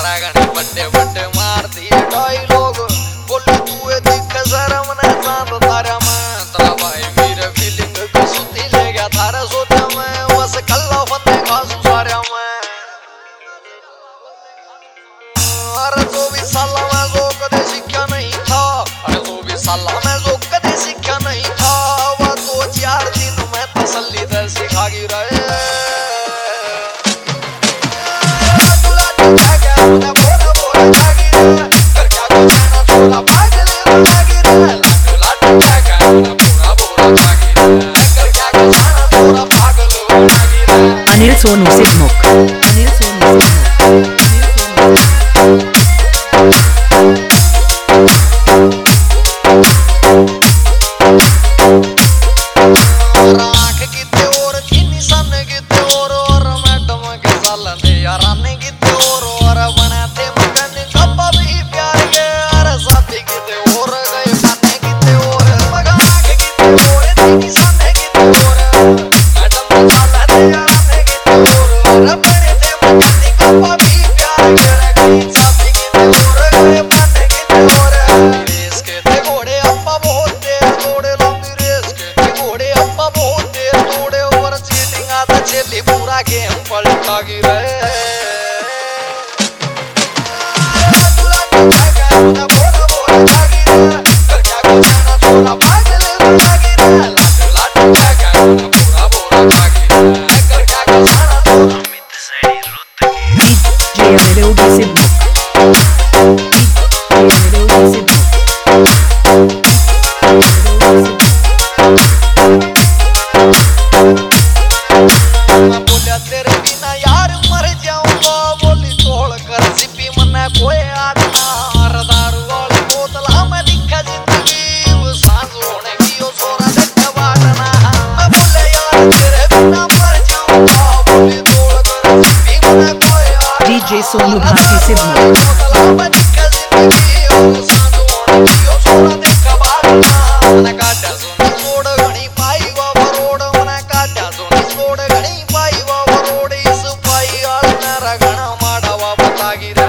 रागणी बड्डे बड्डे मार दिए डायलॉग बोले तू ये दिख शर्म ने चांद तारा में तेरा भाई मेरे फीलिंग को सुती ले गया थारा सोचा मैं बस कल्ला फंदे खासू सारे में अरे 24 साल में जो कदे सीखा नहीं था अरे 24 साल में जो कदे सीखा नहीं था वह 2-4 दिन में तसल्ली से सिखा गी रहे बोला बोला जागी रे कर क्या कहना थोड़ा पागल लागी रे लाट बोला बोला जागी रे कर क्या कहना थोड़ा पागल लागी रे अनिल सोनू सिद्मुख अनिल सोनू राख किते और थीनी सन किते और मैडम के साल दे याराने किते और बनाते मगन कब्बा भी प्यार के अरे साथी किते और गए खाने किते और मगाक किते और थीनी सन किते और मैडम के साल दे याराने किते और बनाते मगन कब्बा भी प्यार के साथी किते और गए खाने किते और रेस के ते घोड़े अप्पा बहुत तेज दौड़े लंबी रेस के ते घोड़े अप्पा बहुत तेज दौड़े और चीटिंग आता चली पूरा गेम पलटा गिरे बोला बोला जागी रे कर क्या कहना थोड़ा पागल लागी रे लाट बोला बोला जागी रे कर क्या कहना थोड़ा मित सड़ी रुत DJ अनिल सिद्मुख DJ अनिल सिद्मुख बोलिया तेरे बिना यार मर जाऊंगा बोली तोड़ कर सिपी मना कोई आदना दारू वाली बोतल में दिखा जिंदगी वो सांस होने की वो सोरा देखा बाटना मैं बोले यार तेरे बिना मर जाऊंगा बोली तोड़ कर सिपी मना कोई आदना DJ सोनू भाटी सिद्मुख बोतल में दिखा जिंदगी वो सांस होने की वो सोरा देखा बाटना मैंने काटा सोना छोड़ घनी पाई वो बरोड़ मैंने काटा सोना छोड़ घनी पाई वो बरोड़ इस पाई आल मेरा घना माड़ा वा बता गिरा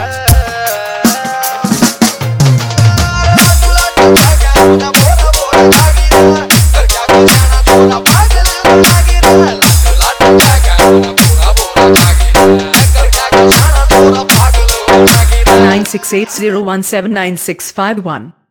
बोला बोला जागी रे कर क्या कहना थोड़ा पागल लागी रे लाट बोला बोला जागी रे कर क्या कहना थोड़ा पागल लागी रे 9680179651